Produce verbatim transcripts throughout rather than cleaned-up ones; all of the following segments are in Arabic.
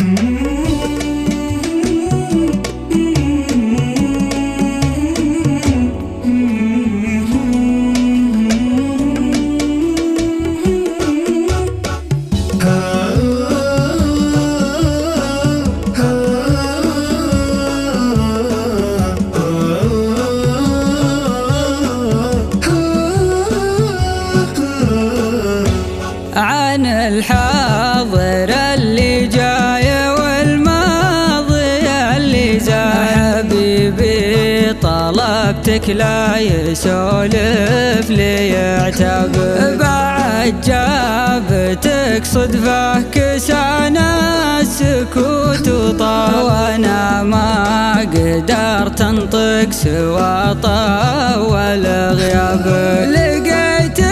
عن الحاضر اللي جاي والماضي اللي زاح، حبيبي طلبتك لا يسولف لي يعتب، بعد جابتك صدفة كسانا السكوت وطال، وانا ما قدرت انطق سوى طول غيابك، لقيت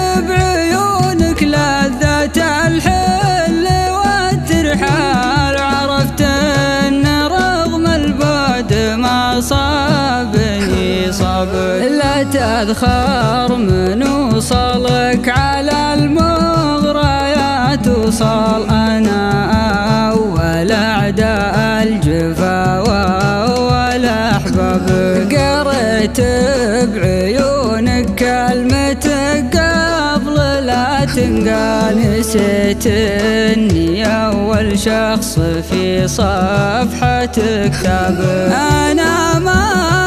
بعيونك لذة الحل والترحال، عرفت ان رغم البعد ما صابني صبر، لا تذخر من وصلك على المغريات وصال، انا اول اعداء الجفا واول احباب، قريت بعيونك كلمتك قبل لا تنقال، نسيت اني اول شخص في صفحتك كتاب، انا ما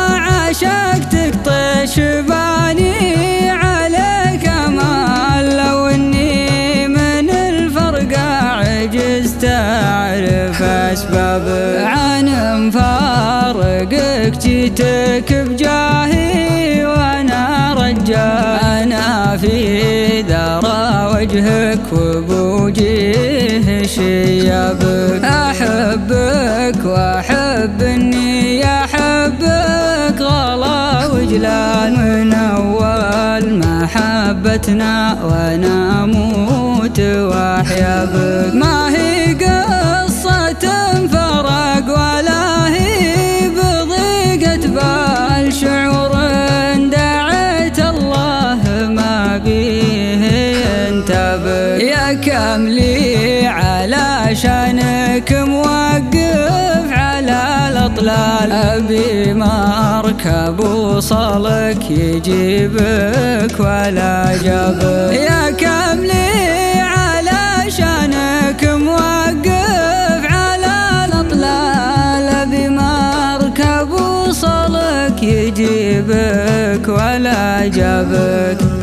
عشقتك طيش باني عليك امال، لو اني من الفرقة عجزت اعرف اسباب، عن مفارقك جيتك بجاهي وانا رجال، انا في ذرى وجهك وبوجيه شيابك، احبك واحب اني احبك غلا وجلال، من اول محبتنا وانا اموت واحيا بك، ما هي قصة فرق ولا هي بضيقة بال، شعور دعيت الله ما بيه ينتبه، يا كملي علشانك موقف على الاطلال، ابي ما اركب وصلك يجيبك ولا جاب، يا كملي علشانك موقف على الاطلال، ابي ما اركب وصلك يجيبك ولا جابك.